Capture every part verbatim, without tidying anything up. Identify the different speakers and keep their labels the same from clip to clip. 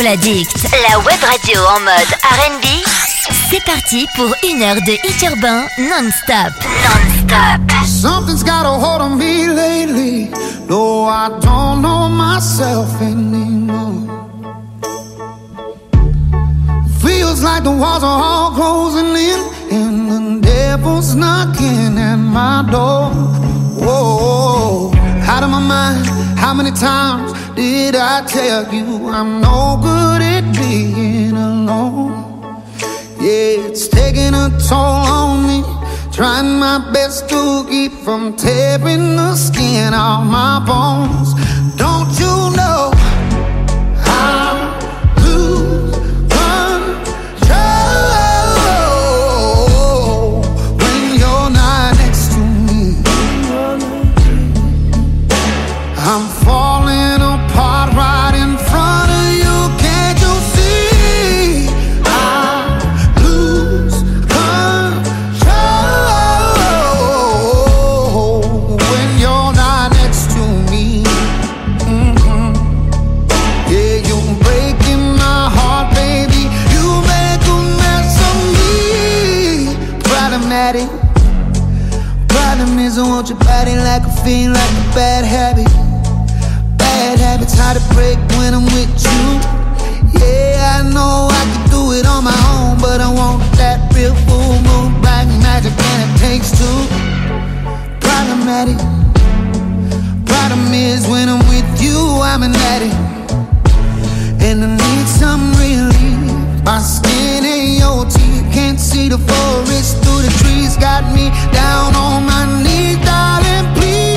Speaker 1: Soul Addict, la web radio en mode R and B. C'est parti pour une heure de hit urbain non-stop. Non-stop.
Speaker 2: Something's got a hold on me lately. No, I don't know myself anymore. Feels like the walls are all closing in, and the devil's knocking at my door. Whoa, out of my mind. How many times did I tell you I'm no good at being alone? Yeah, it's taking a toll on me, trying my best to keep from tearing the skin off my bones. Don't you know I lose control when you're not next to me? I'm falling apart right in front of you. Can't you see? I lose control when you're not next to me. Mm-hmm. Yeah, you're breaking my heart, baby. You make a mess of me. Problematic. Problem is I want your body like a fiend, like a bad habit. Bad habits hard to break when I'm with you. Yeah, I know I can do it on my own, but I want that real full moon, black magic, and it takes two. Problematic. Problem is when I'm with you, I'm an addict, and I need some relief. My skin and your teeth, can't see the forest through the trees. Got me down on my knees, darling, please.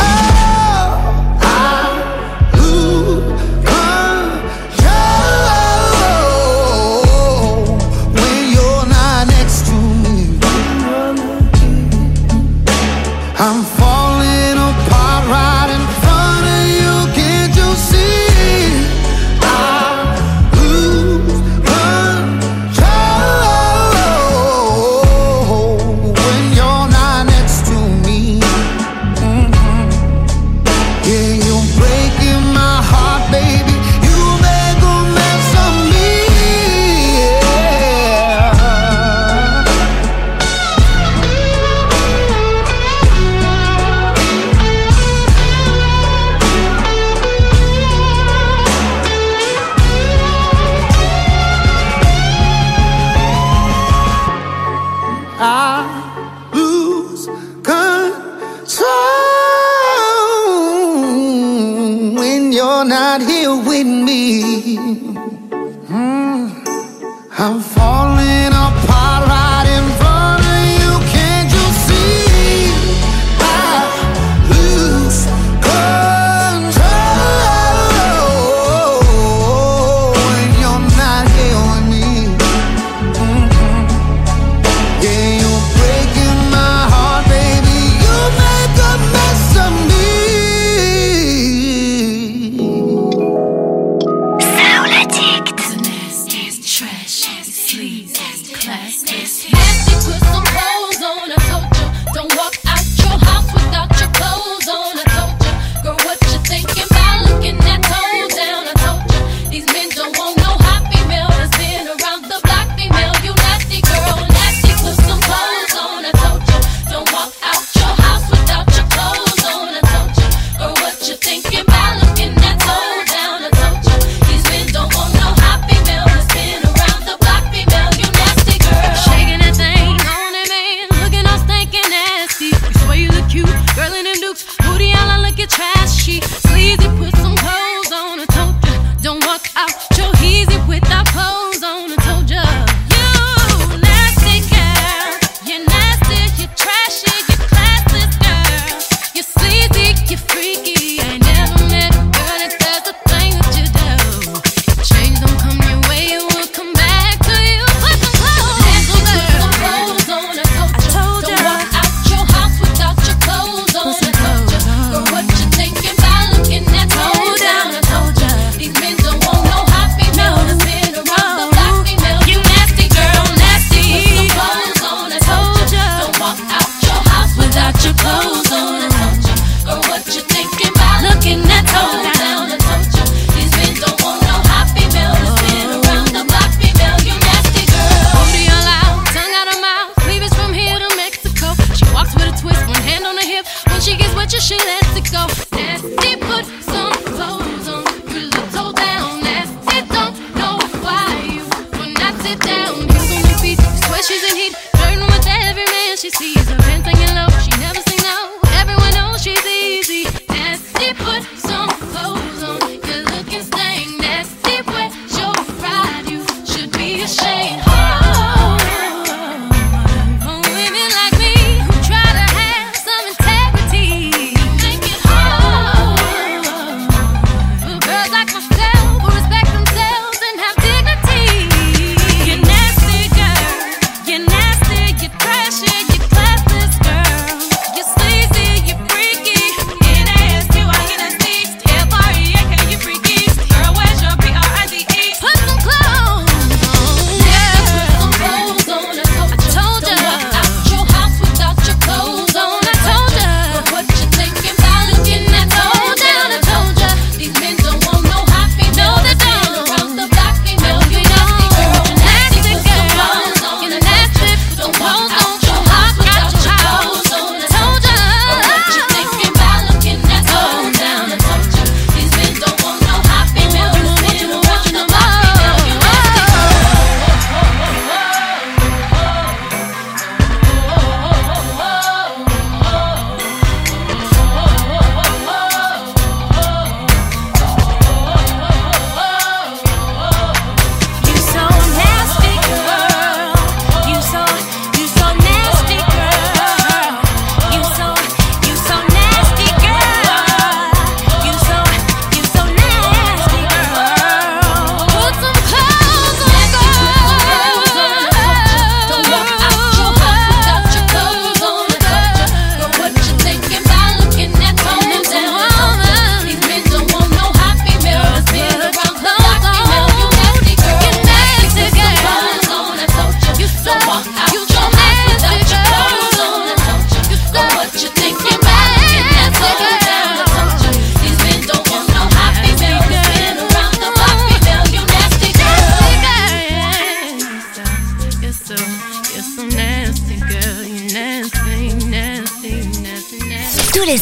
Speaker 2: I'm falling apart right in front of you. Can't you see? I lose control when you're not next to me. Mm-hmm. Yeah, you're breaking my heart, baby. You make a mess of me. I lose control when you're not here with me. Mm. I'm falling apart right in front of you. Can't you see? I lose control when you're not here with me. Mm-hmm. Yeah, you're breaking my heart, baby. You make a mess of me.
Speaker 1: Soul Addict.
Speaker 3: Nasty, trash, sleaze, class, nasty. Put some clothes on, I told you. Don't walk out your house without your clothes on, I told you. Girl, what you thinking about looking that toe down, I told you. These men don't want no hot female that's been around the block female. You nasty girl, nasty. Put some clothes on, I told you. Don't walk out your house without your clothes on, I told you. Girl, what you thinking about looking that toe down, I told you. These men don't want no hot female that's been around the block female. You nasty girl. Shaking that thing on that man, looking all stinking nasty. The way you look cute, girl in them dukes, booty all I look at trashy. Sleazy, put some clothes on, I told you. Don't walk out your easy without clothes on, I told you. You nasty girl, you're nasty, you're trashy, you're classless girl. You're sleazy, you're freaky. I ain't never met a girl that does the thing that you do. Change don't come your way, it will come back to you. Put some clothes on, put some clothes on, I told you. Don't walk out your house without your clothes on, I told you. Girl, what you thinking about looking that toe down, I told you. These men don't want no hot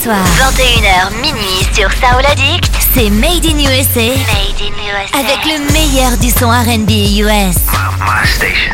Speaker 1: soir. vingt et une heures minuit sur Soul Addict. C'est Made in U S A. Made in U S A. Avec le meilleur du son R and B U S.
Speaker 4: My station.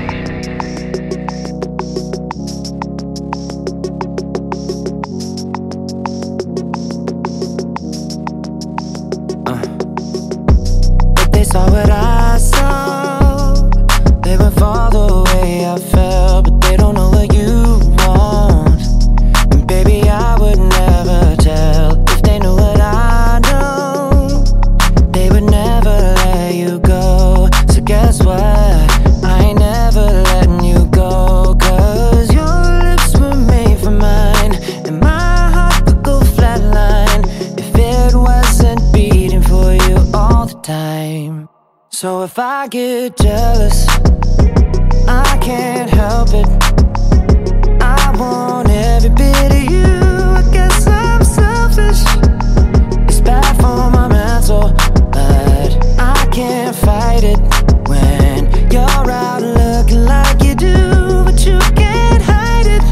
Speaker 5: Saw what I saw. They would fall the way I felt, but they don't know what you want. And baby, I would never tell if they knew what I know. They would never let you go. So guess what? I ain't never letting you go. Cause your lips were made for mine, and my heart would go flatline if it wasn't beating for you all the time. So if I get jealous, I can't help it. I want every bit of you. I guess I'm selfish. It's bad for my mental, but I can't fight it when you're out looking like you do, but you can't hide it.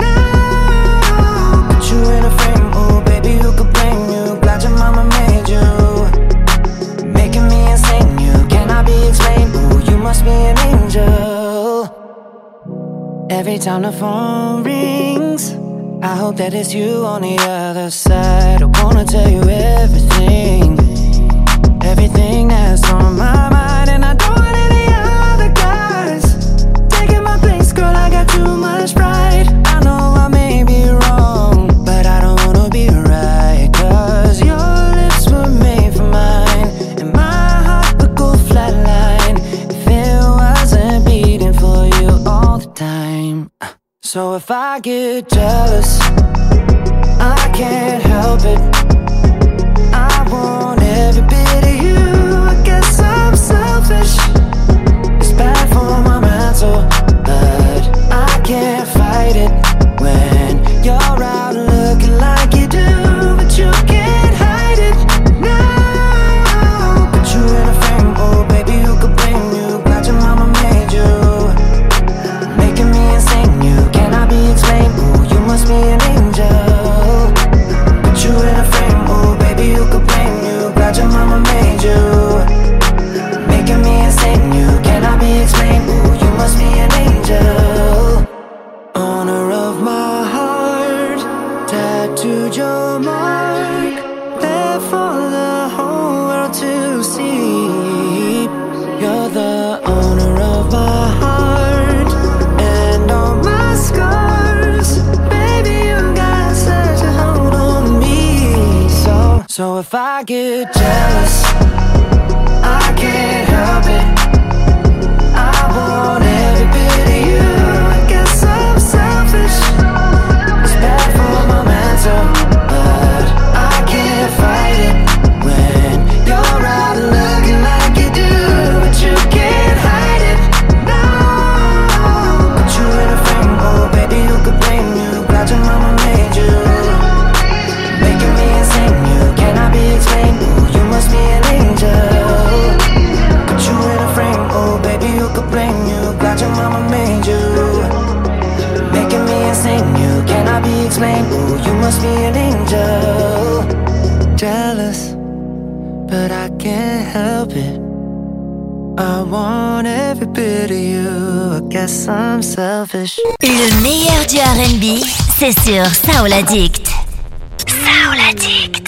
Speaker 5: No, put you in a frame, oh baby, who could blame you? Glad your mama made you, making me insane. You cannot be explained. Ooh, you must be an angel. Every time the phone rings, I hope that it's you on the other side. I wanna tell you everything, everything that's on my mind. And I don't want any other guys taking my place, girl, I got too much pride. I know I may be wrong, but I don't wanna be right. Cause your lips were made for mine, and my heart would go flatline if it wasn't beating for you all the time. So if I get jealous, I can't help it. I want every bit of you. I guess I'm selfish. It's bad for my mental, but I can't fight it when you're out looking like you do, but you can't hide it. No, put you in a frame, oh baby, who could blame you? Glad your mama made you, making me insane. You cannot be explained. Ooh, you must be an angel. Put you in a frame, oh baby, who could blame you? Glad your mama made you, making me insane. You cannot be explained. Ooh, you must be an angel. Owner of my heart, tattooed your mark, there for the whole world to see. You're the owner of my heart and all my scars. Baby, you got such a hold on me. So, so if I get jealous, I can't help it. I want every bit of you. I guess I'm selfish. It's bad for my mental, but I can't fight it when you're out looking like you do, but you can't hide it. No, put you in a frame, oh baby, who could blame you? Glad your mama made you, making me insane. You cannot be explained. Ooh, you must be an angel. Put you in a frame, oh baby, who could blame you? Glad your mama made you, making me insane. You cannot be explained. Ooh, you must be an angel. Jealous, but I can't help it. I want every bit of you. I guess I'm selfish.
Speaker 1: Le meilleur du R and B, c'est sur Soul Addict. Soul Addict.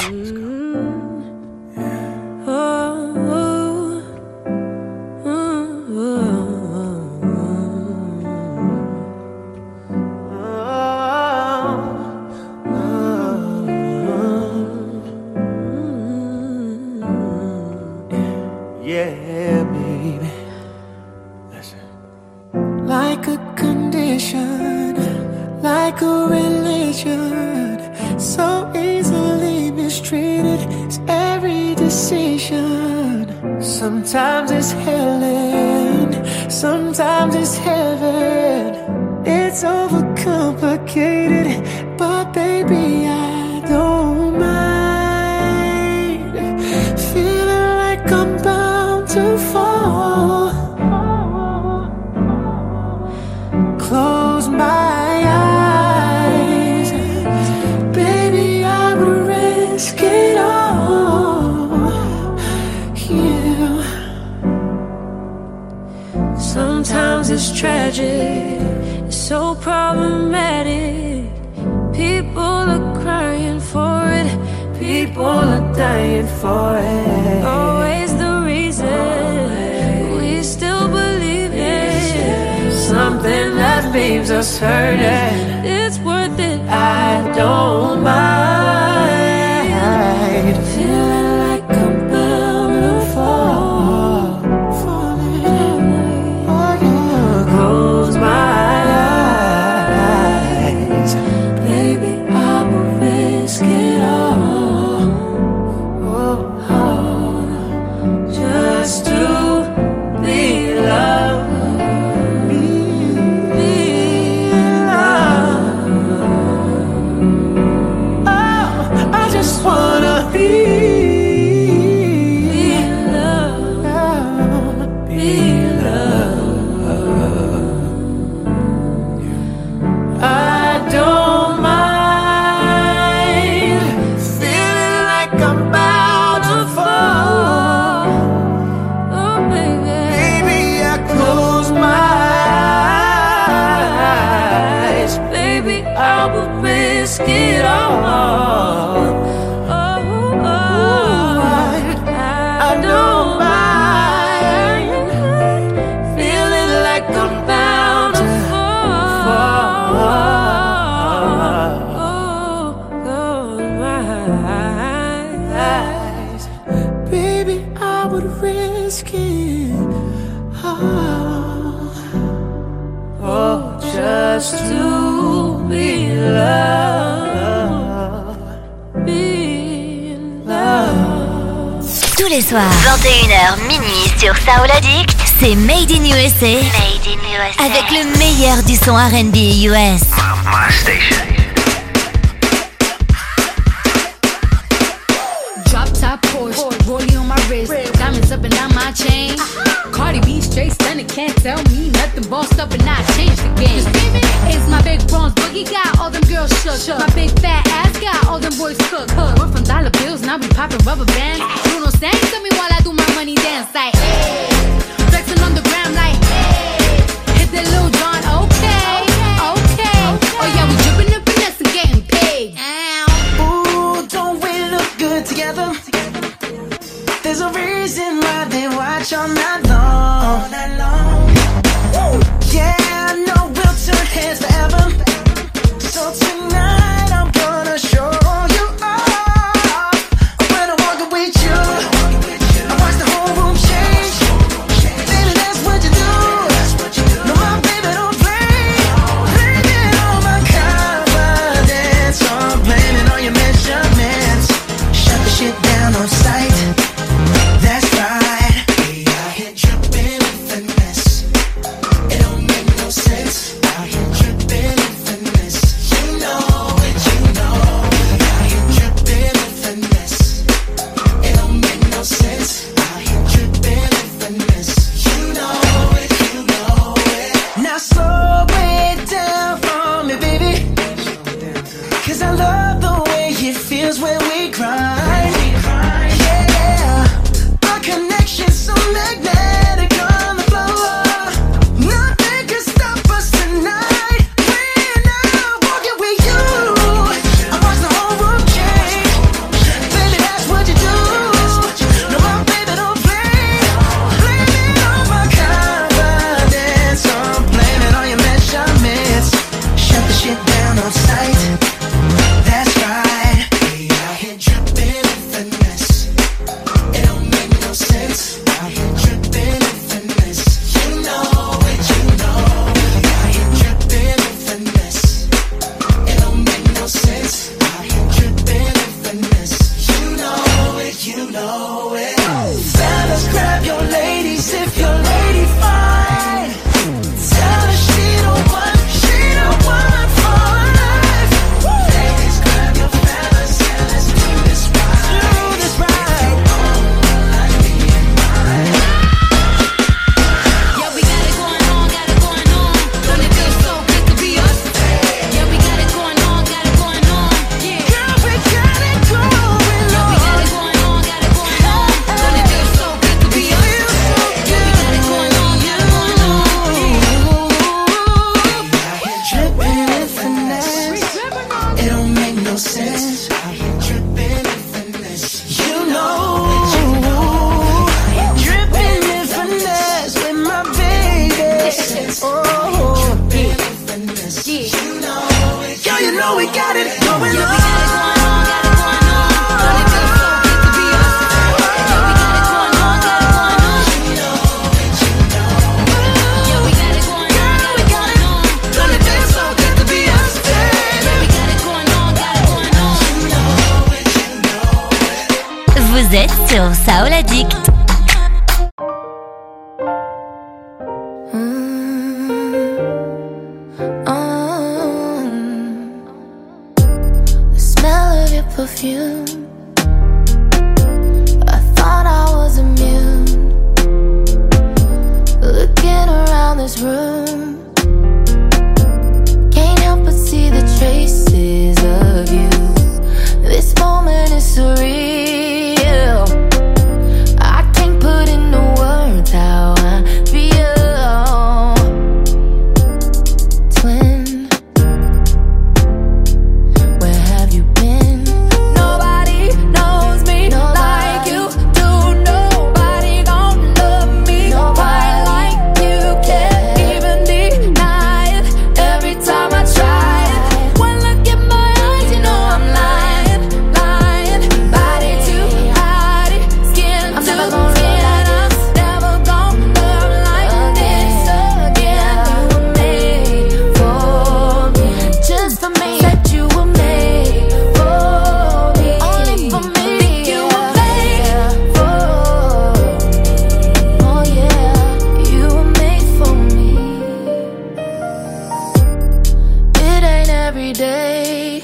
Speaker 5: Yeah, baby. Listen. Like a condition, like a religion, so easily mistreated is every decision. Sometimes it's hell and sometimes it's heaven. It's overcomplicated, but baby, I don't mind feeling like I'm bound to fall. Close my eyes, baby, I
Speaker 3: tragic, it's so problematic. People are crying for it, people are dying for it. Always the reason we still believe in something that leaves us hurting. It's worth it, I don't mind. Feeling like I'm bound to fall, falling. Close my eyes, baby, I will risk it all, oh, oh, just to be loved, be loved. Oh, I just wanna be, be loved, be loved. I don't mind feeling like I'm about to fall. Oh, baby, baby, I close my eyes. Baby, I will risk it all. Oh, oh, I don't mind feeling like I'm bound to fall. Oh, close my eyes. Baby, I would risk it all. Oh, just to be loved, be loved.
Speaker 1: Tous les soirs, vingt et une heures minuit sur Soul Addict, c'est Made in U S A. Made in U S A. Avec le meilleur du son R and B U S.
Speaker 4: My station.
Speaker 6: Drop top Porsche, rollie on my wrist, diamonds up and down my chain. Cardi B straight stunning, can't tell me nothing. Bossed up and I changed the game. It's my big bronze boogie, got all them girls shook. My big fat ass got all them boys cooked. We're from dollar bills, now we popping rubber bands. Bruno sang to me while I do my money dance like, hey. Flexing on the gram like, hey. Hit that Lil Jon, okay, okay. Oh yeah, we dripping and finesse and getting paid.
Speaker 5: Ooh, don't we look good together? There's a reason why they watch all night long. All night long. Woo. Yeah, I know we'll turn heads forever. So tonight I'm gonna show you off. When I'm walking with you, I watch the whole room change. Baby, that's what you do. No, my baby don't play. Blaming all my confidence, I'm blaming all your measurements. Shut the shit down on sight. That's right. We out here dripping with finesse. It don't make no sense. Out here dripping with finesse. You know it, you know. We out here dripping with finesse. It don't make no sense. Out here dripping with finesse. You know it, you know it. Now slow it down for me, baby. 'Cause I love the way it feels when we grind. Yeah, our connection's so magnetic on the floor. Nothing can stop us tonight. When I'm walking with you, I watch the whole room change. Baby, that's what you do. No, my baby don't play. Blaming all my confidence, I'm blaming all your measurements. Shut the shit down on sight. That's right. We out here dripping with finesse. It don't make no sense. Out here dripping with finesse. You know it, you know. We out here dripping with finesse. It don't make no sense. Out here dripping with finesse. You know it, you know it. Fellas, grab your ladies if your lady fine. Tell her she don't want, she don't want for life. Ladies, grab your fellas and let's do this right. Do this right. Like me and mine.
Speaker 6: Yeah, we got it going on, got it going on. Don't it feel so good to be us? Yeah, we got it going on, got it going on. Yeah,
Speaker 5: Girl, we got it going
Speaker 6: yeah, we got
Speaker 5: on.
Speaker 6: it going on, got it going on. Don't it feel so good to be us?
Speaker 5: Feels so
Speaker 6: Yeah, we
Speaker 5: good.
Speaker 1: Vous êtes sur Soul Addict.
Speaker 4: Perfume. I thought I was immune. Looking around this room, can't help but see the traces of you. This moment is surreal. I can't put into words how I feel. Twin, where have you been? Nobody knows me like you do. Nobody gon' love me quite like you. Can't even deny it every time I try it. When look in my eyes, you know I'm lying, lying. Body to body, skin to skin. I'm never gon' love like this again. You were made for me, just for me. Said you were made for me, only for me. Think you were made for. Oh yeah, you were made for me. It ain't every day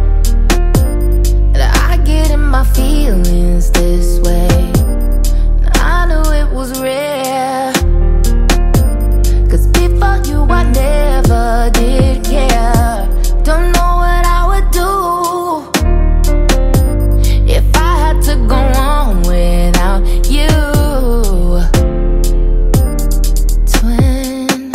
Speaker 4: that I get in my feelings this way. I knew it was rare, 'cause before you I never did care. Don't know what I would do if I had to go on without you. Twin,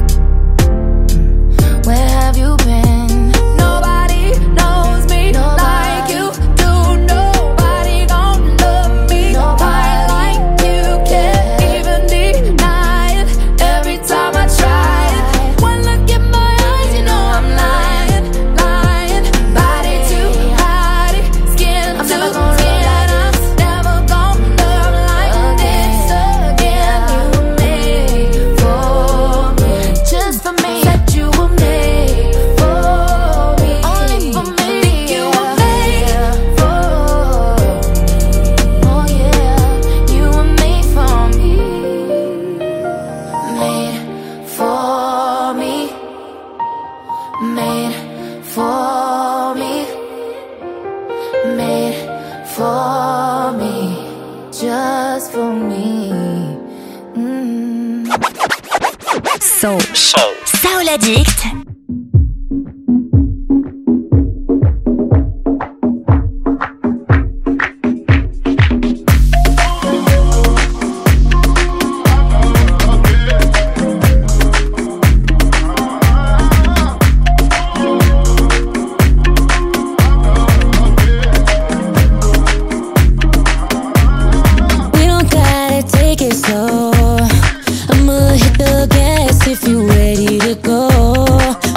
Speaker 4: where have you been? Nobody knows me like you do. Nobody gon' love me quite like you. Can't even deny it every time I try it. One look in my eyes, you know I'm lying, lying. Body to body, skin to skin. I'm never gon' love like this again. You were made for me, just for me. Said you were made for me, only for me. Think you were made for. Oh yeah, you were made for me, made for me, made for me, made for me, just for me. Mm.
Speaker 1: Soul. Soul Addict.
Speaker 4: We don't gotta take it slow. I'ma hit the gas if you ready to go.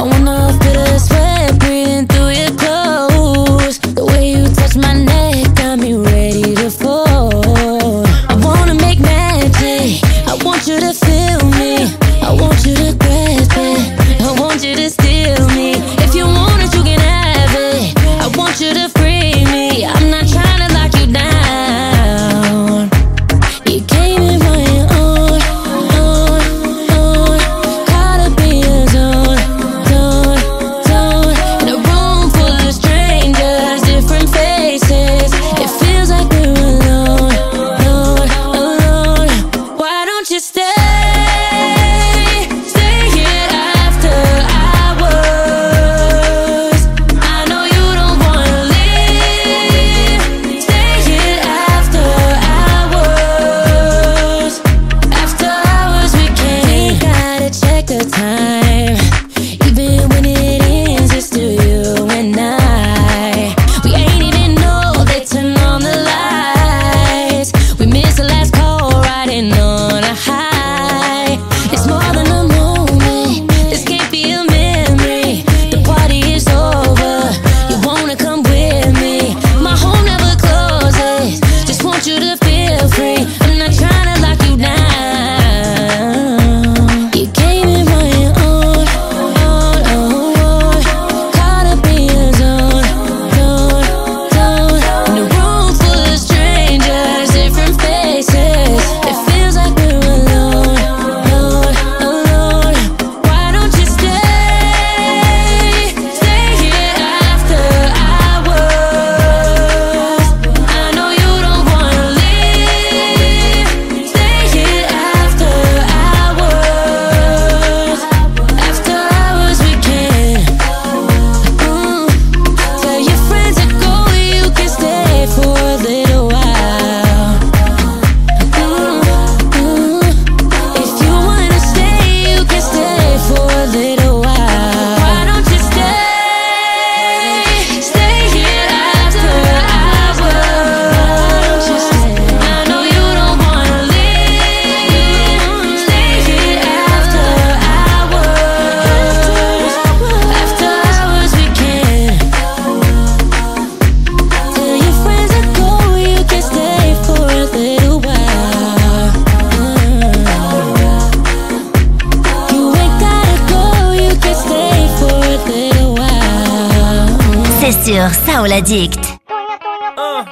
Speaker 1: sur Soul Addict.
Speaker 7: Uh.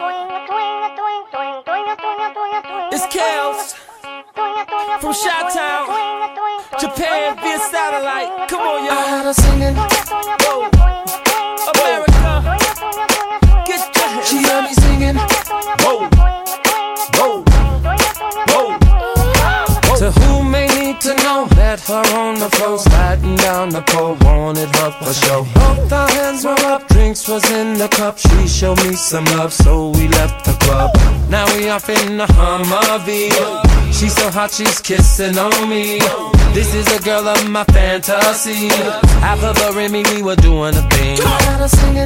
Speaker 7: It's Kels from Chi-Town, Japan via satellite. Come on, y'all.
Speaker 5: I had her singing.
Speaker 7: Whoa. America, get your hands.
Speaker 5: She heard me singing.
Speaker 7: Whoa. Whoa. Whoa. Whoa. To who may need to know, met her on the floor, sliding down the pole, wanted her for show. Both our hands were up, drinks was in the cup. She showed me some love, so we left the club. Now we off in the Humvee. She's so hot, she's kissing on me. This is a girl of my fantasy. Half of her and me, we were doing a thing.
Speaker 5: I had her singing.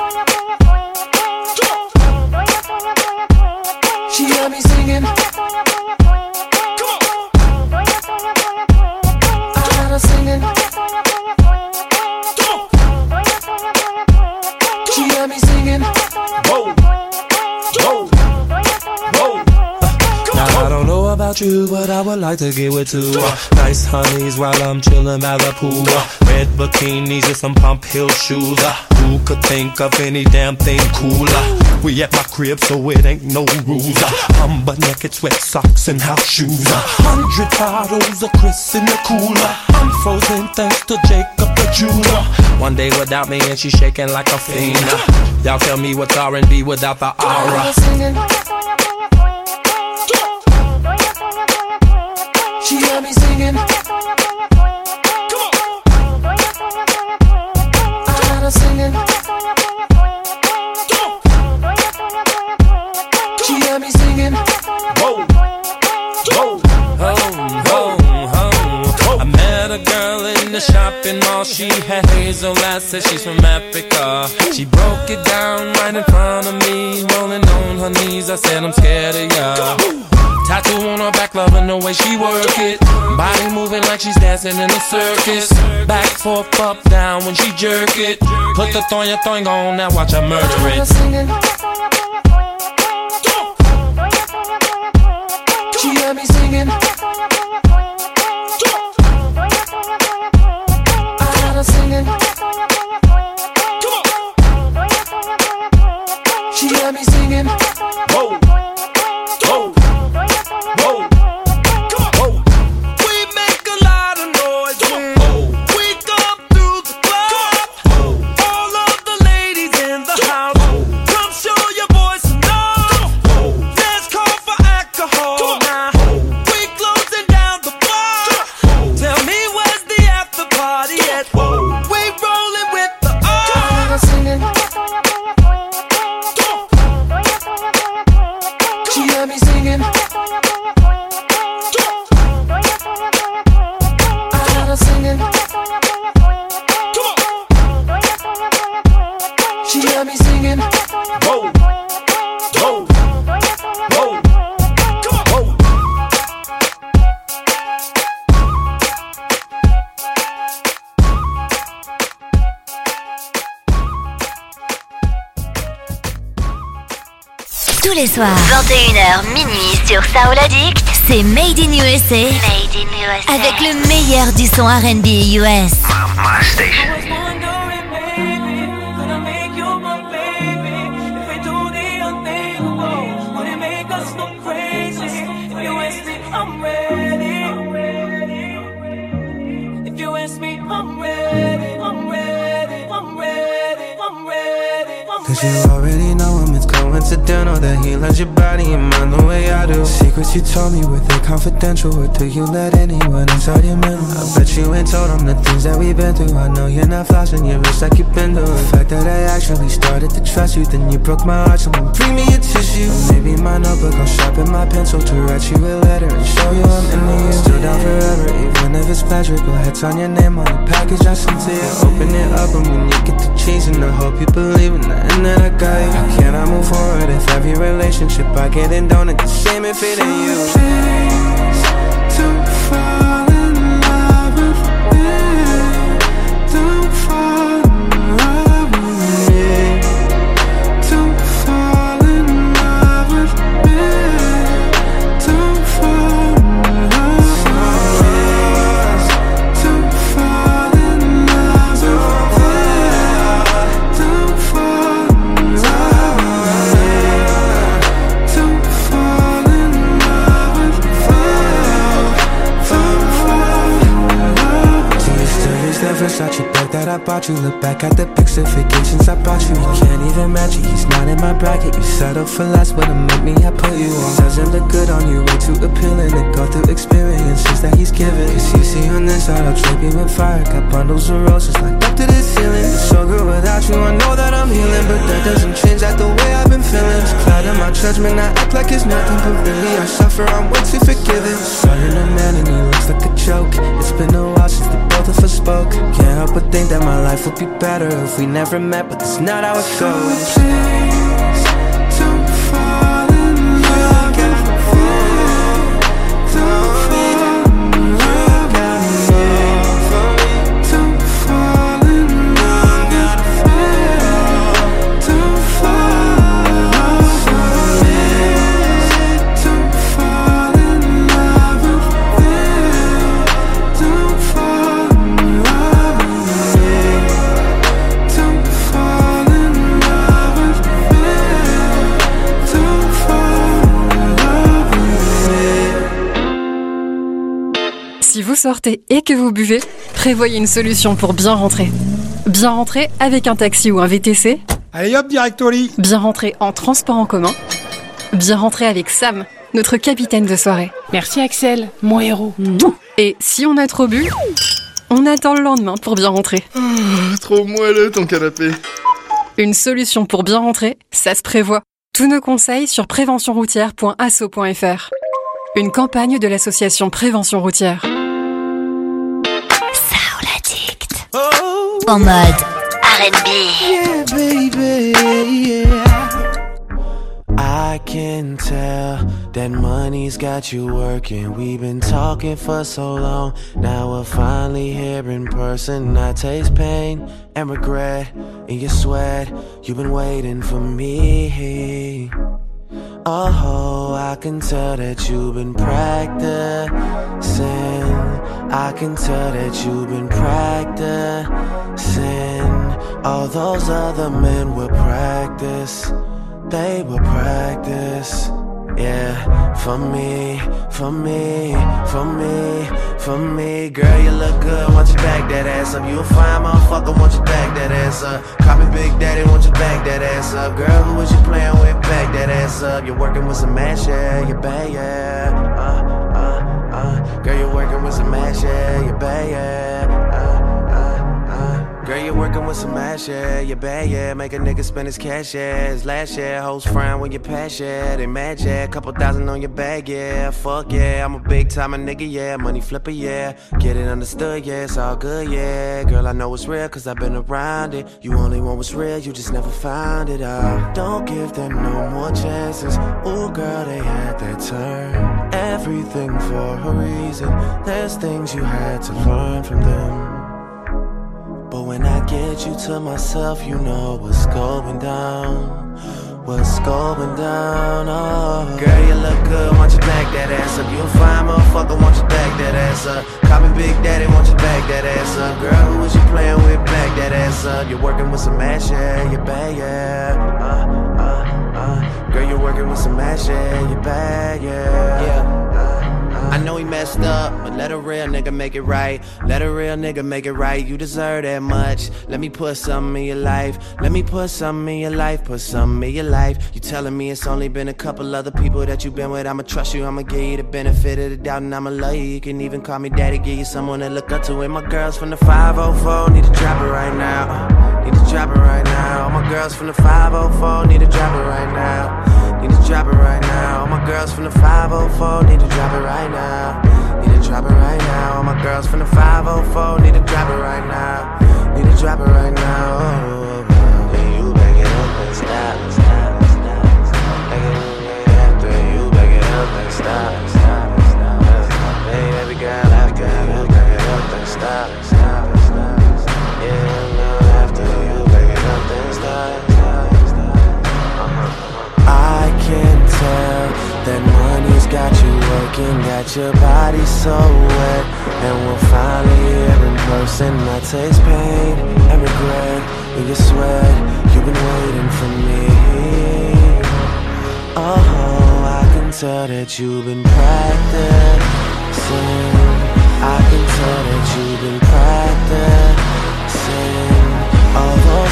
Speaker 5: She heard me singing. I had her singing. She heard me singing.
Speaker 7: Whoa. Whoa. Whoa. Now I don't know about you, but I would like to get with two uh, nice honeys while I'm chillin' by the pool. Uh, red bikinis and some pump heel shoes. Uh, who could think of any damn thing cooler? We at my crib, so it ain't no rules. Uh, I'm butt naked, sweat socks and house shoes. Uh, Hundred bottles of Chris in the cooler. I'm frozen thanks to Jacob the jeweler. One day without me and she shaking like a fiend. Uh, y'all tell me what's R and B without the aura.
Speaker 5: She heard me singing. I had her singing. She heard me singing.
Speaker 7: Whoa, whoa, home, home, home. I met a girl in the shopping mall. She had hazel eyes, said she's from Africa. She broke it down right in front of me, rolling on her knees. I said I'm scared of ya. Tattoo on her back, loving the way she work it. Body moving like she's dancing in a circus. Back, forth, up, down when she jerk it. Put the thong, your thong on, now watch her murder it.
Speaker 5: She heard me singing. I had her singing. She heard me singing.
Speaker 7: Whoa. Whoa. Whoa. Whoa. We make a lot of noise when we come through the club. All of the ladies in the house, come show your boys some love. Let's call for alcohol now. We closing down the bar. Tell me where's the after party at? We rolling with the R.
Speaker 5: She heard me singing. I had her singing. She heard me singing.
Speaker 7: Whoa. Whoa. Whoa. Whoa.
Speaker 1: Tous les soirs, vingt et une heures minuit sur Soul Addict, c'est Made in U S A. Made in U S A. Avec le meilleur du son R and B U S.
Speaker 8: My station.
Speaker 9: Cause you already know him, it's coincidental that he loves your body and mind the way I do. Secrets you told me, were they confidential? Or do you let anyone inside your mental? I bet you ain't told them the things that we've been through. I know you're not flashing your wrist like you've been doing. The fact that I actually started to trust you, then you broke my heart, so then bring me a tissue. Or maybe my notebook, I'll sharpen my pencil to write you a letter and show you I'm into you. Still down forever, even if it's pleasure. Go ahead, sign your name on the package I sent to you. Open it up and when you get to chasing, I hope you believe in that and that I got you. How can I move forward if every relationship I get in don't end the same if it ain't you? Please, don't fall in love with me. Don't fall in love with me. Don't fall in love with me. Don't fall in love with me. Don't fall in love with me. Don't fall. that I bought you. Look back at the pics of vacations I bought you. You can't even match it, he's not in my bracket. You settle for less, but to make me, I put you on. Doesn't look good on you, way too appealing to go through experiences that he's given. Cause you see on this side, I'll drape you with fire. Got bundles of roses like up to the ceiling. It's so good without you, I know that I'm healing, but that doesn't change that the way I've been feeling. It's clouding my judgment, I act like it's nothing, but really I suffer, I'm way too forgiving. Starting a man and he looks like a joke. It's been a while since the both of us spoke. Can't help but think that my life would be better if we never met, but that's not how it goes.
Speaker 8: Please don't fall in love with me. Don't fall in love with me. Don't fall in love with me. Don't fall in love with me. Don't fall in love with me. Don't fall in love with me. Don't fall in love with me. Don't fall in love with me.
Speaker 10: Si vous sortez et que vous buvez, prévoyez une solution pour bien rentrer. Bien rentrer avec un taxi ou un V T C.
Speaker 11: Allez hop, direct au lit.
Speaker 10: Bien rentrer en transport en commun. Bien rentrer avec Sam, notre capitaine de soirée.
Speaker 12: Merci Axel, mon héros.
Speaker 10: Et si on a trop bu, on attend le lendemain pour bien rentrer.
Speaker 13: Oh, trop moelleux ton canapé.
Speaker 10: Une solution pour bien rentrer, ça se prévoit. Tous nos conseils sur prévention routière point asso point f r. Une campagne de l'association Prévention routière.
Speaker 1: Soul Addict. En mode R and B.
Speaker 5: Yeah, baby, yeah. I can tell that money's got you working. We've been talking for so long. Now we're finally here in person. I taste pain and regret in your sweat. You've been waiting for me. Oh, I can tell that you've been practicing. I can tell that you've been practicing. All those other men will practice. They will practice. Yeah, for me, for me, for me, for me. Girl, you look good, want you back that ass up. You a fine motherfucker, want you back that ass up. Call me Big Daddy, want you back that ass up. Girl, who was you playing with, back that ass up. You're working with some mash, yeah, you bad, yeah. Uh, uh, uh. Girl, you're working with some mash, yeah, you bad, yeah. Uh, uh, uh. Girl, you're working with some ass, yeah, you bad, yeah. Make a nigga spend his cash, yeah. His last year, hoes frown when you pass, yeah. They mad, yeah. Couple thousand on your bag, yeah. Fuck, yeah. I'm a big time nigga, yeah. Money flipper, yeah. Get it understood, yeah. It's all good, yeah. Girl, I know it's real, cause I've been around it. You only want what's real, you just never found it out. Don't give them no more chances. Ooh, girl, they had their turn. Everything for a reason. There's things you had to learn from them. But when I get you to myself, you know what's going down. What's going down, oh. Girl, you look good, want you back that ass up. You a fine motherfucker, want you back that ass up. Call me Big Daddy, want you back that ass up. Girl, who was you playing with, back that ass up. You're working with some ass, yeah, you bad, yeah. Uh, uh, uh. Girl, you're working with some ass, yeah, you bad, yeah. Yeah. I know he messed up, but let a real nigga make it right. Let a real nigga make it right. You deserve that much. Let me put something in your life. Let me put something in your life. Put something in your life. You telling me it's only been a couple other people that you've been with. I'ma trust you, I'ma give you the benefit of the doubt, and I'ma love you. You can even call me daddy, give you someone to look up to. And my girls from the five oh four need to drop it right now. Need to drop it right now. All my girls from the five oh four need to drop it right now. Need to drop it right now. All my girls from the five oh four need to drop it right now. Need to drop it right now. All my girls from the five oh four need to drop it right now. Need to drop it right now. Oh, then you back it up and stop, stop, stop, stop. Back it up after you back it up and stop, stop, stop. Hey, every girl after you back it up and stop, stop, stop. Yeah, now after you back it up and stop, stop, stop. I can tell that money's got you working, got your body so wet. And we're finally here in person. I taste pain and regret in your sweat. You've been waiting for me. Oh, I can tell that you've been practicing. I can tell that you've been practicing.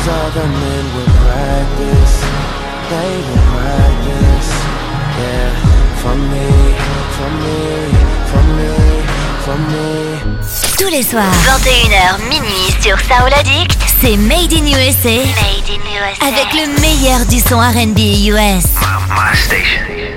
Speaker 9: Cause all the men would practice, they would practice. Yeah, for me, for me, for me, for me.
Speaker 1: Tous les soirs, vingt et une heures minuit sur Soul Addict, c'est Made in U S A. Made in U S A. Avec le meilleur du son R and B U S.
Speaker 11: My station.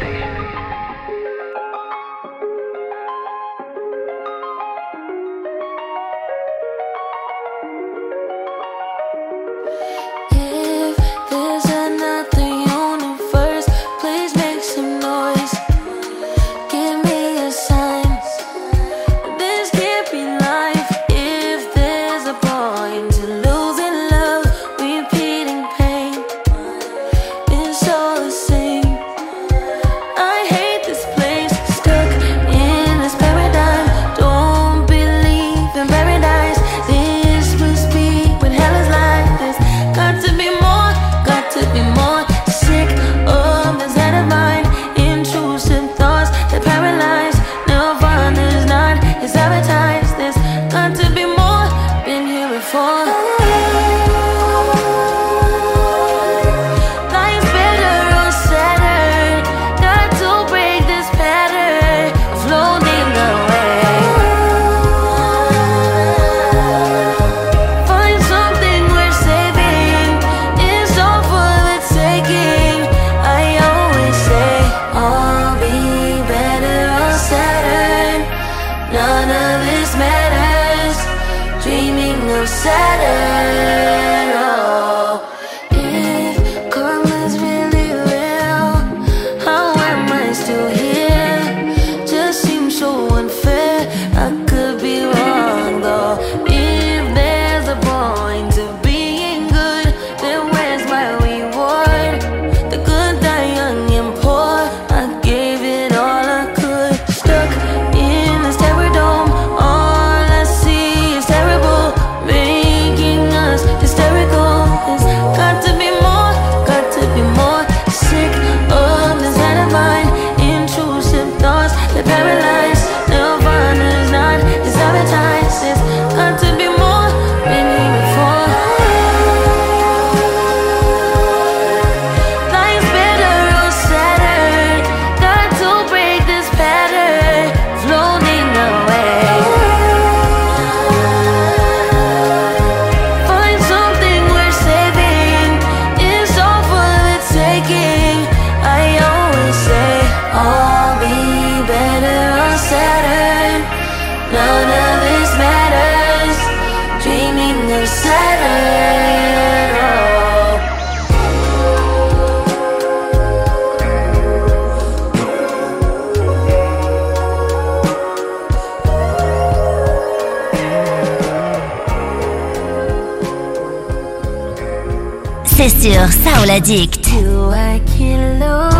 Speaker 1: C'est sur Soul Addict.
Speaker 4: You I can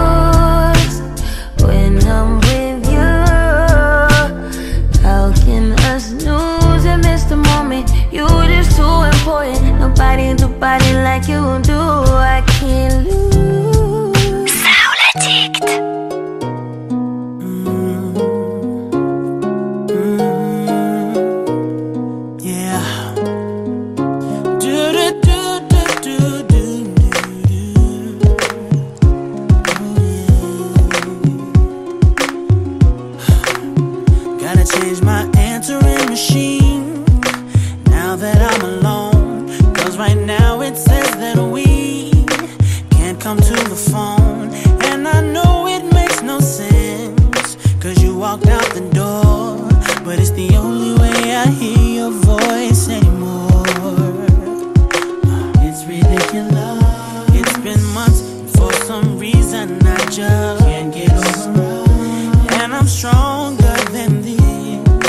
Speaker 4: lose when I'm with you. How can us lose and miss the moment? You just too important. Nobody do body like you do. I can't lose.
Speaker 1: Soul Addict.
Speaker 14: Stronger than this.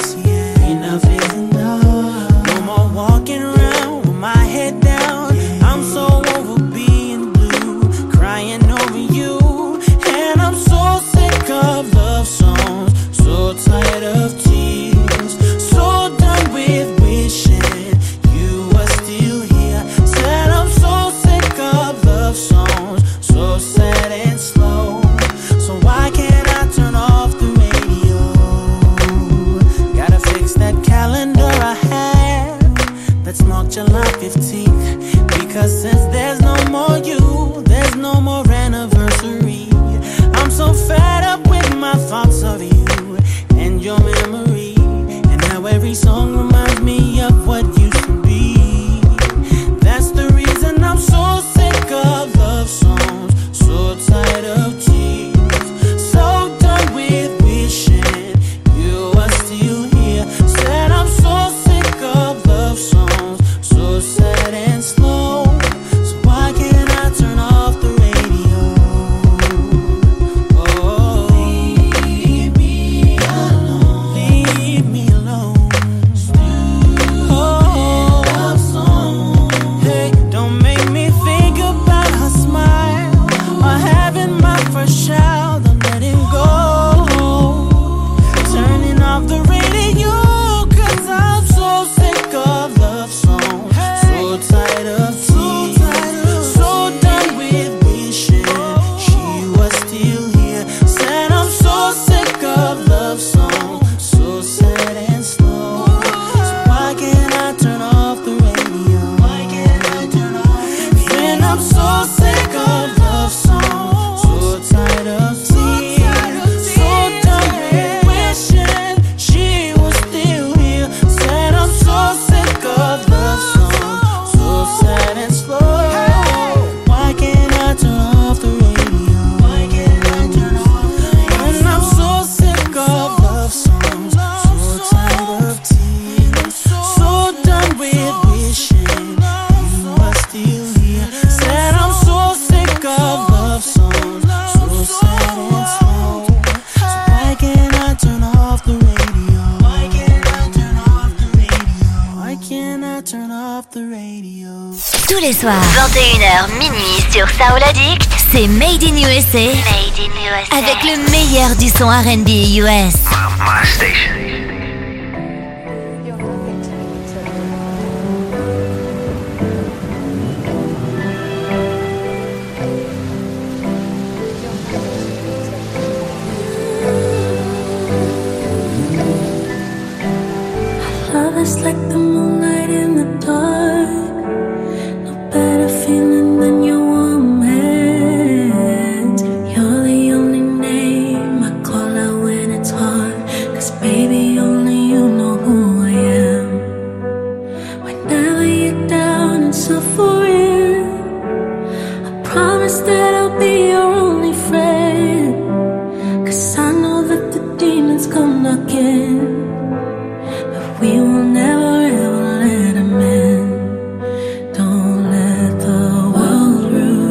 Speaker 1: les soirs. vingt et une heures minuit sur Soul Addict. C'est Made in U S A. Made in U S A. Avec le meilleur du son R and B U S.
Speaker 11: My, my station.
Speaker 14: Love is like the moonlight in the dark. No better feeling than your warm hands. You're the only name I call out when it's hard. Cause baby, only you know who I am. Whenever you're down and suffering, I promise that I'll be your only friend. Cause I know that the demons come knocking. We will never ever let him in. Don't let the world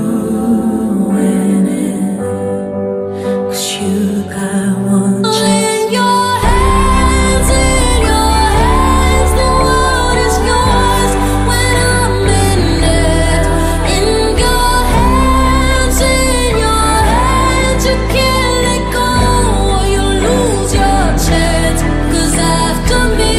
Speaker 14: ruin it. Cause you got one chance. In your hands, in your hands, the world is yours when I'm in it. In your hands, in your hands, you can't let go or you lose your chance. Cause after me,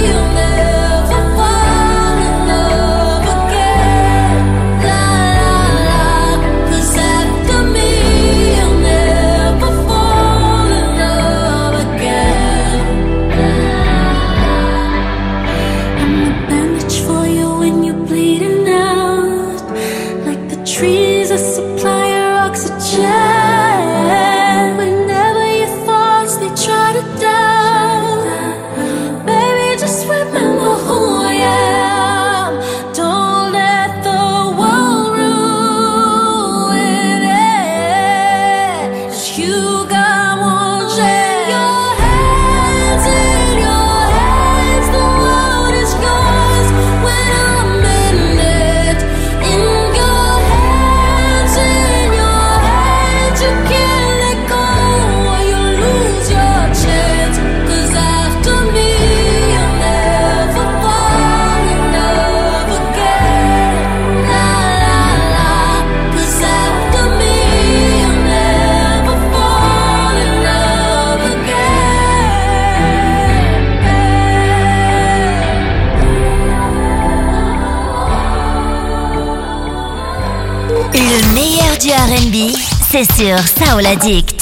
Speaker 14: R and B, c'est sur Soul Addict.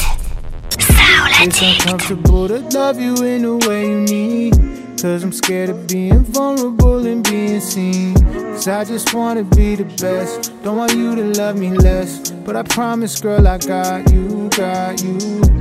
Speaker 14: Soul Addict.
Speaker 2: It's uncomfortable to love you in the way you need. Cause I'm scared of being vulnerable and being seen. Cause I just wanna be the best. Don't want you to love me less. But I promise, girl, I got you, got you.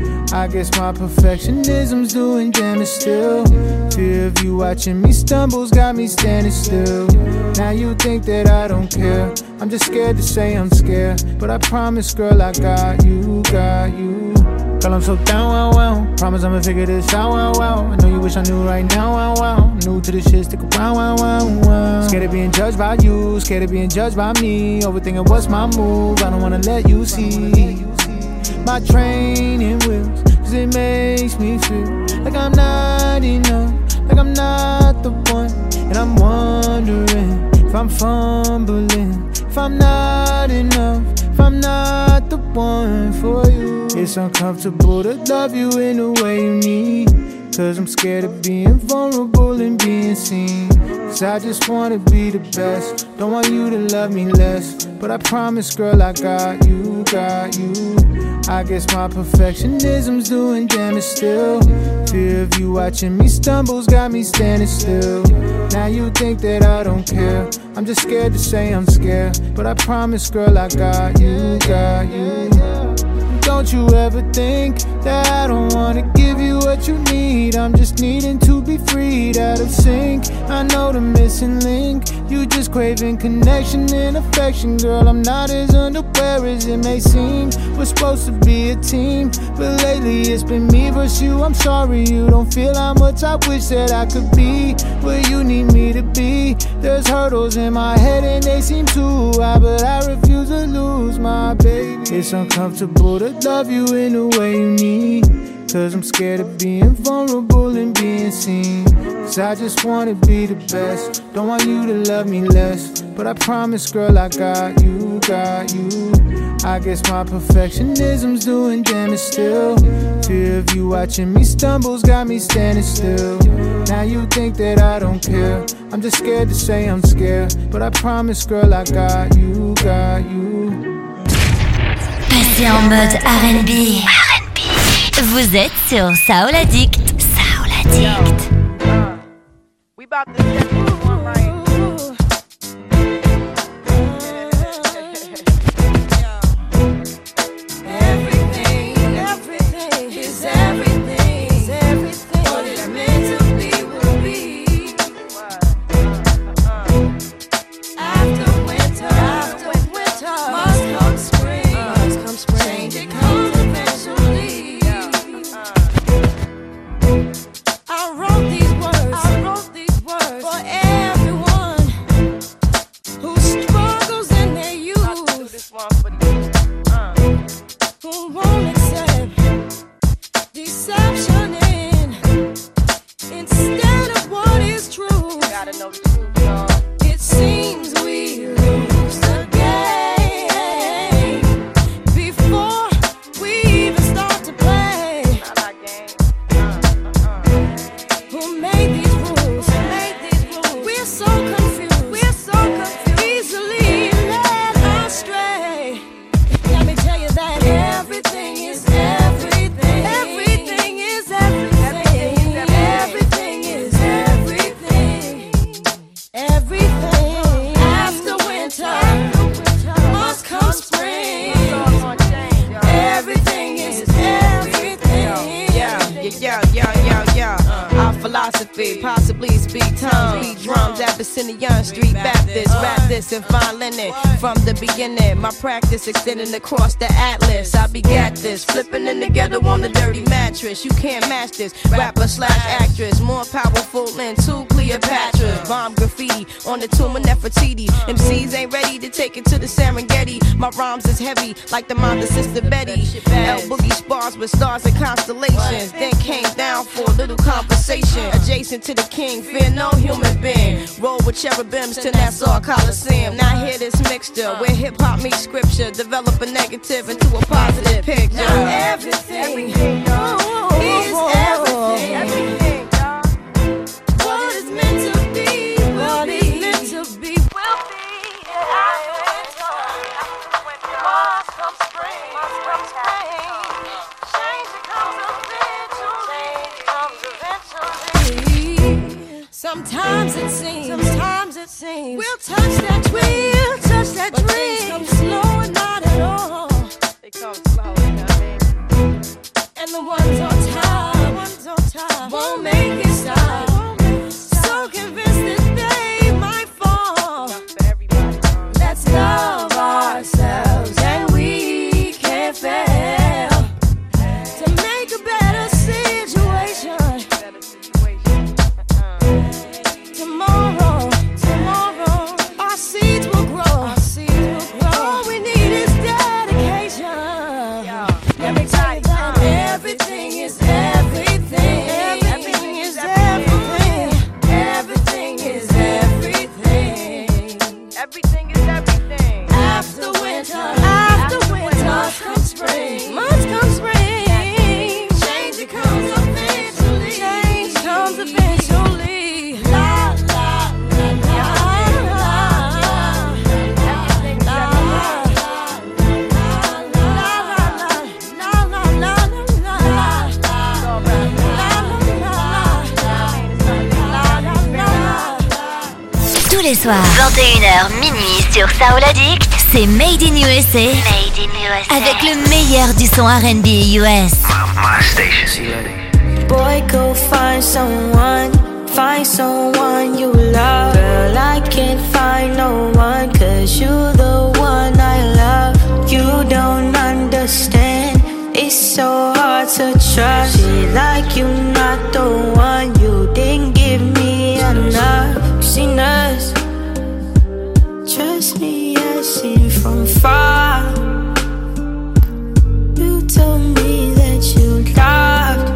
Speaker 2: I guess my perfectionism's doing damage still. Fear of you watching me stumbles got me standing still. Now you think that I don't care. I'm just scared to say I'm scared. But I promise, girl, I got you, got you. Girl, I'm so down, wow, wow. Promise I'ma figure this out, wow, wow. I know you wish I knew right now, wow, wow. New to this shit, stick around, wow, wow, wow. Scared of being judged by you, scared of being judged by me. Overthinking what's my move, I don't wanna let you see my training wheels. Cause it makes me feel like I'm not enough, like I'm not the one. And I'm wondering if I'm fumbling, if I'm not enough, if I'm not the one for you. It's uncomfortable to love you in the way you need. Cause I'm scared of being vulnerable and being seen. Cause I just wanna be the best. Don't want you to love me less. But I promise, girl, I got you, got you. I guess my perfectionism's doing damage still. Fear of you watching me stumbles got me standing still. Now you think that I don't care. I'm just scared to say I'm scared. But I promise, girl, I got you, got you. Don't you ever think that I don't wanna give you what you need. I'm just needing to be freed out of sync. I know the missing link. You just craving connection and affection. Girl, I'm not as unaware as it may seem. We're supposed to be a team, but lately it's been me versus you. I'm sorry you don't feel how much I wish that I could be where you need me to be. There's hurdles in my head and they seem too high, but I refuse to lose my baby. It's uncomfortable to love you in the way you need.
Speaker 11: Cause I'm scared of being vulnerable and being seen. Cause I just wanna be the best. Don't want you to love me less. But I promise, girl, I got you, got you. I guess my perfectionism's doing damage still. Fear of you watching me stumbles got me standing still. Now you think that I don't care. I'm just scared to say I'm scared. But I promise, girl, I got you, got you.
Speaker 1: Passez en mode R and B. R and B. Vous êtes sur Soul Addict. Soul Addict.
Speaker 15: We about to step into one right. Possibly speak tongue, beat drums at Abyssinian Street Baptist. Rap this and fine linen from the beginning. My practice extending across the atlas. I begat this, flipping in together on the dirty mattress. You can't match this. Rapper slash actress, more powerful than two Cleopatras. Bomb graffiti on the tomb of Nefertiti. M Cs ain't ready to take it to the Serengeti. My rhymes is heavy like the mind of Sister Betty. L Boogie spars with stars and constellations. Then came down for a little conversation. Adjacent to the king, fear no human being. Roll with cherubims to Nassau Coliseum. Now hear this mixture where hip hop meets scripture. Develop a negative into a positive picture. Now everything, everything oh, is everything. Everything, y'all. What is meant to be, what is meant to be, will be. After winter, must come spring, must come spring. Change comes eventually, comes eventually. Sometimes it seems, sometimes it seems we'll touch that dream, we'll touch that but dream. Things come slow and not at all. They come slow, you know what I mean? And the ones on top, the ones on top won't make it stop. So convinced that they might fall. Let's love ourselves and we can't fail to make a better situation. Tomorrow, tomorrow, our seeds will grow. Our seeds will grow. All we need is dedication. Let me tell you that everything is everything. Everything is everything. Everything is everything. Everything is everything. After winter, after winter, must come spring. Must come spring. Change it comes eventually. Change comes eventually. La la la la la. Everything is
Speaker 1: Tous les soirs, vingt et une heures minuit sur Soul Addict, c'est Made in U S A. Made in U S A. Avec le meilleur du son R and B U S.
Speaker 16: My station.
Speaker 17: Boy, go find someone, find someone you love. Girl, I can't find no one, cause you the one I love. You don't understand, it's so hard to trust. She like you not the one, you didn't give me enough. Seen us, trust me, I've seen from far. You told me that you loved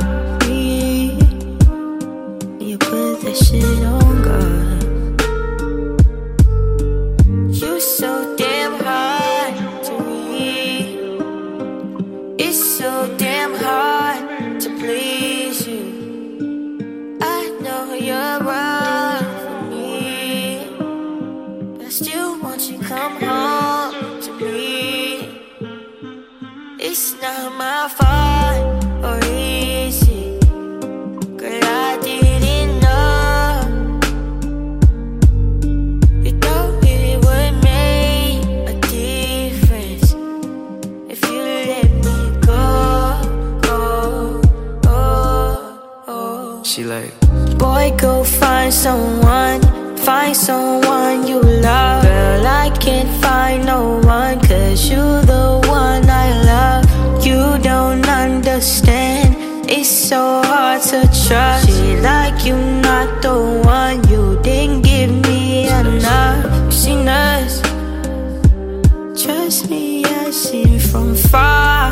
Speaker 9: she like,
Speaker 17: boy, go find someone, find someone you love. Girl, I can't find no one, cause you the one I love. You don't understand, it's so hard to trust. She like you not the one, you didn't give me enough. Seen us, trust me, I seen from far.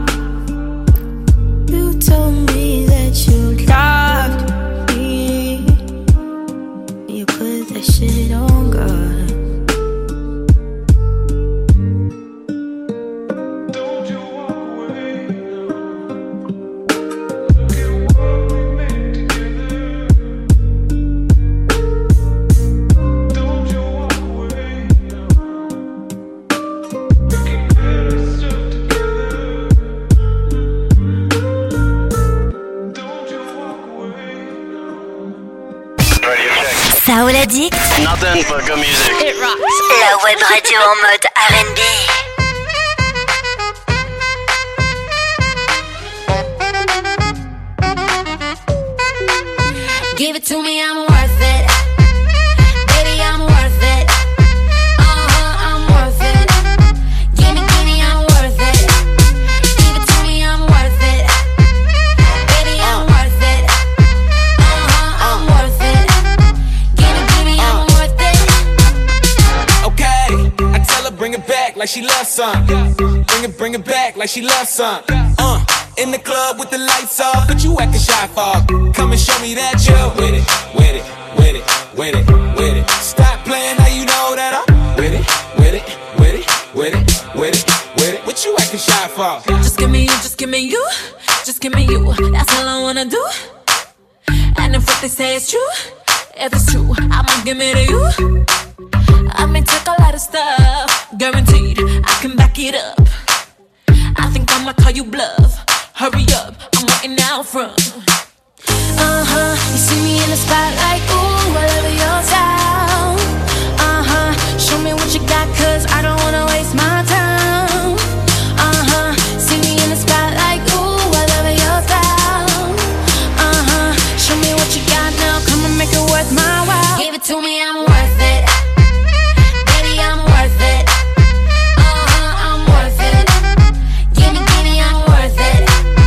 Speaker 17: You told me that you loved me, you put that shit on God.
Speaker 1: Soul Addict.
Speaker 16: Nothing but good music.
Speaker 1: It rocks. La web radio en mode R and B.
Speaker 6: Give it to me, I'm worth it. Baby, I'm worth it. Uh-huh, I'm worth it. Give me, give me, I'm worth it. Give it to me, I'm worth it. Baby, I'm worth it. Uh-huh, I'm worth it. Give me, give me, I'm worth it.
Speaker 18: Okay, I tell her bring it back like she loves some. Bring it, bring it back like she loves some. Uh. In the club with the lights off, but you acting shy for. Come and show me that you're with it, with it, with it, with it, with it. Stop playing, now you know that I'm with it, with it, with it, with it, with it, with it. What you acting shy for?
Speaker 6: Just give me you, just give me you, just give me you. That's all I wanna do. And if what they say is true, if it's true, I'ma give it to you. I may take a lot of stuff, guaranteed I can back it up. I think I'ma call you bluff. Hurry up, I'm waiting out front. Uh-huh, you see me in the spotlight, ooh, I love your style. Uh-huh, show me what you got, cause I don't wanna waste my time. Uh-huh, see me in the spotlight, ooh, I love your style. Uh-huh, show me what you got now, come and make it worth my while. Give it to me, I'm worth it. Baby, I'm worth it. Uh-huh, I'm worth it. Give me, give me, I'm worth it.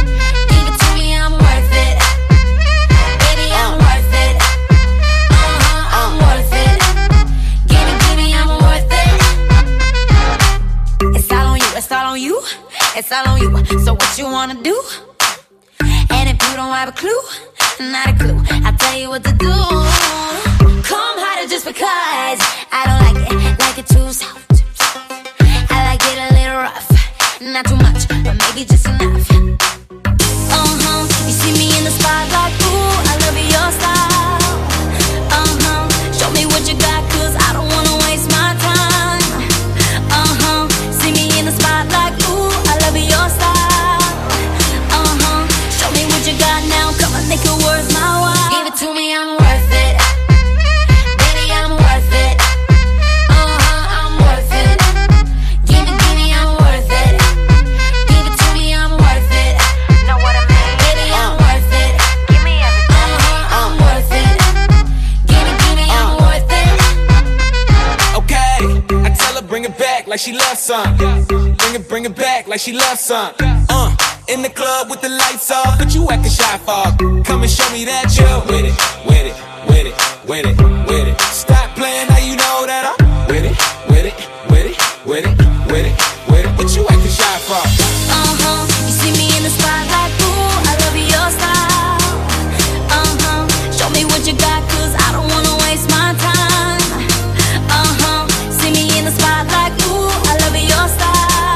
Speaker 6: It's all on you, so what you wanna do? And if you don't have a clue, not a clue, I'll tell you what to do. Come harder just because I don't like it, like it too soft. I like it a little rough, not too much, but maybe just enough. Uh-huh, you see me in the spotlight, ooh, I love your style. Uh-huh, show me what you got, cause I don't wanna waste my time. Uh-huh, see me in the spotlight, ooh, your style, uh-huh. Show me what you got now, come and make it worth my while. Give it to me, I'm worth it. Baby, I'm worth it. Uh-huh, I'm worth it. Give it, give me, I'm worth it. Give it to me, I'm worth it. Know what I mean? Baby, I'm worth it. Give me everything. Uh-huh, I'm worth it. Give it, give me, I'm worth it.
Speaker 18: Okay, I tell her bring it back like she loves some. Bring it, bring it back like she loves some. Uh, in the club with the lights off, but you acting shy for. Come and show me that you're with it, with it, with it, with it, with it. Stop playing, now you know that I'm with it, with it, with it, with it, with it, with it. What you acting shy for?
Speaker 6: Uh-huh, you see me in the spotlight, ooh, I love your style. Uh-huh, show me what you got, cause I don't wanna waste my time. Uh-huh, see me in the spotlight, ooh, I love your style.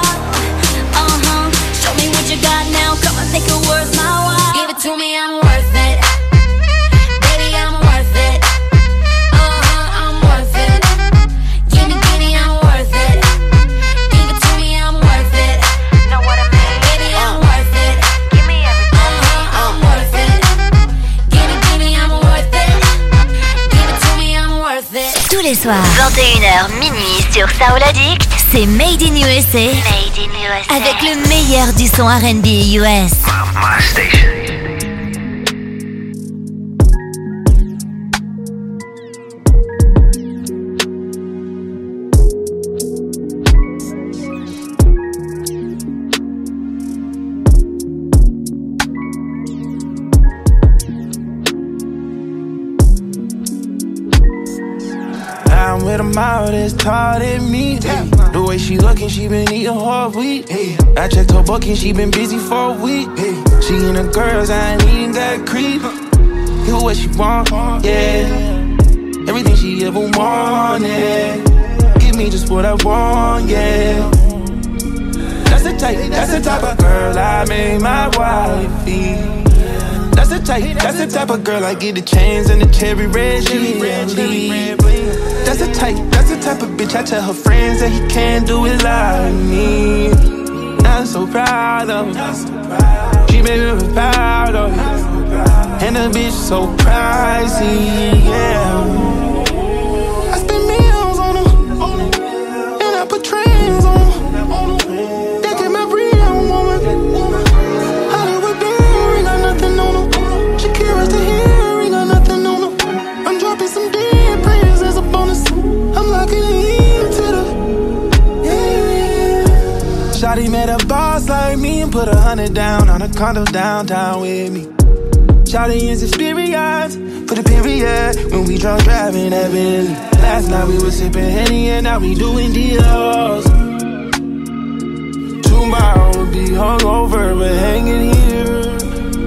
Speaker 6: You got now, come and make it worth my while. Give it to me, I'm worth it. Baby, I'm worth it. Uh-huh, I'm worth it. Give me, give me, I'm worth it. Give it to me, I'm worth it. Know what I mean? Baby, I'm worth it. Give me everything. Uh-huh, I'm worth it. Give it, give me, I'm worth it. Give it to me, I'm worth it.
Speaker 1: Tous les soirs, vingt et une heures minuit sur Soul Addict, c'est Made in U S A. Made in U S A. Avec le meilleur du son R and B U S.
Speaker 16: My station.
Speaker 9: with a mouth that's taller than me. Hey. The way she looking, she been eating whole wheat. Hey. I checked her booking, she been busy for a week. Hey. She and the girls, I ain't even got creep. Hear what she want, yeah. Everything she ever wanted. Give me just what I want, yeah. That's the type, that's the type of girl I made my wifey. That's the type, that's the type of girl I get the chains and the cherry red jelly. That's the type, that's the type of bitch I tell her friends that he can't do it like me. I'm so proud of her. She made me proud of her. And the bitch so pricey, yeah. I spend meals on her, and I put trains on her. They get my real woman. Hollywood girl, ain't got nothing on her. Shakira's the hair, ain't got nothing on her. I'm dropping some dead prayers as a bonus. I'm locking into the, yeah. Shawty met a boss like me and put a hundred down on a condo downtown with me. Shawty is experienced, put a period when we drunk driving that Bentley. Last night we was sipping Henny and now we doing deals. Tomorrow we'll be hungover but hanging here.